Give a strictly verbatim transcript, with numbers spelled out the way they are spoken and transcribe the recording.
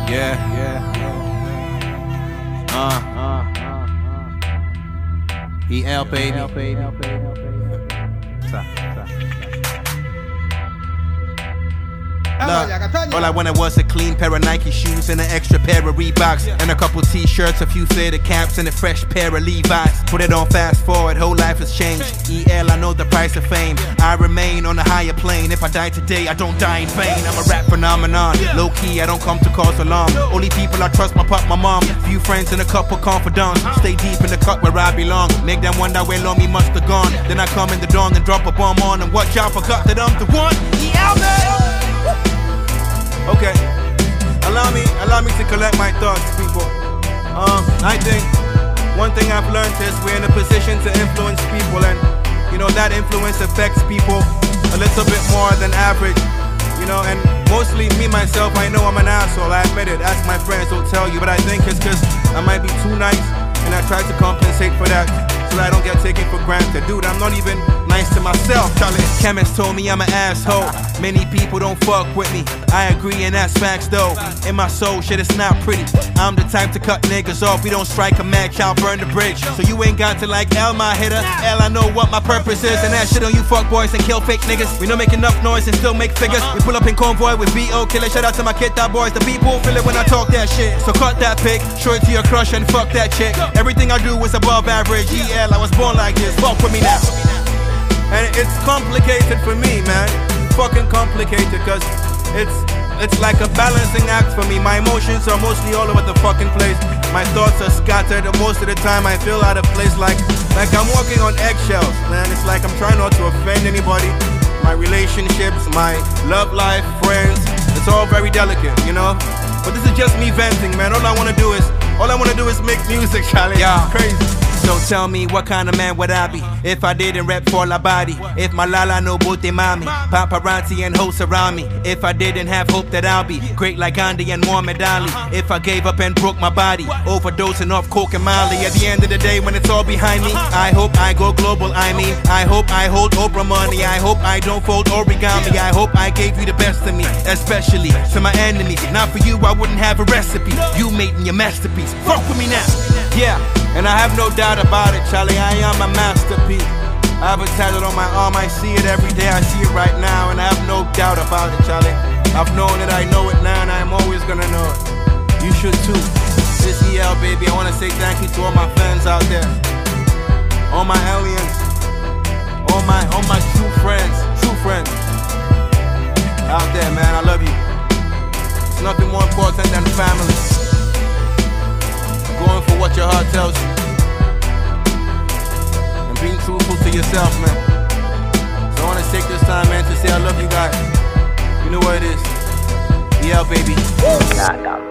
Yeah, yeah. Uh, uh, E L baby. Look, all I wanted was a clean pair of Nike shoes and an extra pair of Reeboks, and a couple t-shirts, a few fitted caps, and a fresh pair of Levi's. Put it on fast forward, whole life has changed. E L, I know the price of fame. I remain on a higher plane. If I die today, I don't die in vain. I'm a rap phenomenon. Low key, I don't come to cause alarm. Only people I trust, my pop, my mom. Few friends and a couple confidants. Stay deep in the cut where I belong. Make them wonder where long me must have gone. Then I come in the dawn and drop a bomb on them. Watch out, forgot that I'm the one. E L, man. Okay, allow me, allow me to collect my thoughts, people. Um, I think one thing I've learned is we're in a position to influence people, and you know that influence affects people a little bit more than average. You know, and mostly me myself, I know I'm an asshole. I admit it. Ask my friends, they'll tell you. But I think it's because I might be too nice, and I try to compensate for that, so that I don't get taken for granted. Dude, I'm not even nice to myself. Charlie, chemist told me I'm an asshole. Many people don't fuck with me. I agree, and that's facts though. In my soul, shit, it's not pretty. I'm the type to cut niggas off. We don't strike a match, I'll burn the bridge. So you ain't got to like L, my hitter. L, I know what my purpose is, and that shit on you fuck boys and kill fake niggas. We don't make enough noise and still make figures. We pull up in convoy with V O killer. Shout out to my kid, that boys. The people feel it when I talk that shit. So cut that pic, show it to your crush and fuck that chick. Everything I do is above average. E L, I was born like this. Fuck with me now. And it's complicated for me, man. Fucking complicated, cause it's it's like a balancing act for me. My emotions are mostly all over the fucking place. My thoughts are scattered, and most of the time I feel out of place, like like I'm walking on eggshells, man. It's like I'm trying not to offend anybody. My relationships, my love life, friends, it's all very delicate, you know. But this is just me venting, man. All I wanna do is all I wanna do is make music, Charlie. Yeah, it's crazy. So tell me, what kind of man would I be if I didn't rap for La Body? If my lala no bote mami, paparazzi and hosts around me. If I didn't have hope that I'll be great like Gandhi and Muhammad Ali. If I gave up and broke my body, overdosing off coke and Molly. At the end of the day, when it's all behind me, I hope I go global. I mean, I hope I hold Oprah money. I hope I don't fold origami. I hope I gave you the best of me, especially to my enemies. Not for you, I wouldn't have a recipe. You made me a masterpiece. Fuck with me now. Yeah. And I have no doubt about it, Charlie, I am a masterpiece. I have it tatted on my arm, I see it every day, I see it right now, and I have no doubt about it, Charlie. I've known it, I know it now, and I'm always gonna know it. You should too. This E L, baby, I wanna say thank you to all my fans out there. All my aliens. All my, all my true friends, true friends. Out there, man, I love you. It's nothing more important than family. Going for what your heart tells you, and being truthful to yourself, man. So I want to take this time, man, to say I love you guys. You know what it is. E L, baby.